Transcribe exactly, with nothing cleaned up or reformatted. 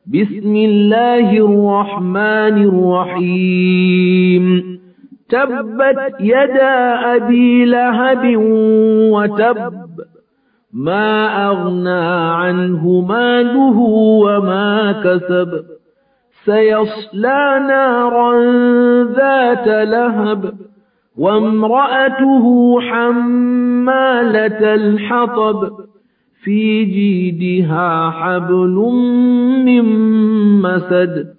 بسم الله الرحمن الرحيم تبت يدا أبي لهب وتب ما أغنى عنه ماله وما كسب سيصلى نارا ذات لهب وامرأته حمالة الحطب في جيدها حبل من مسد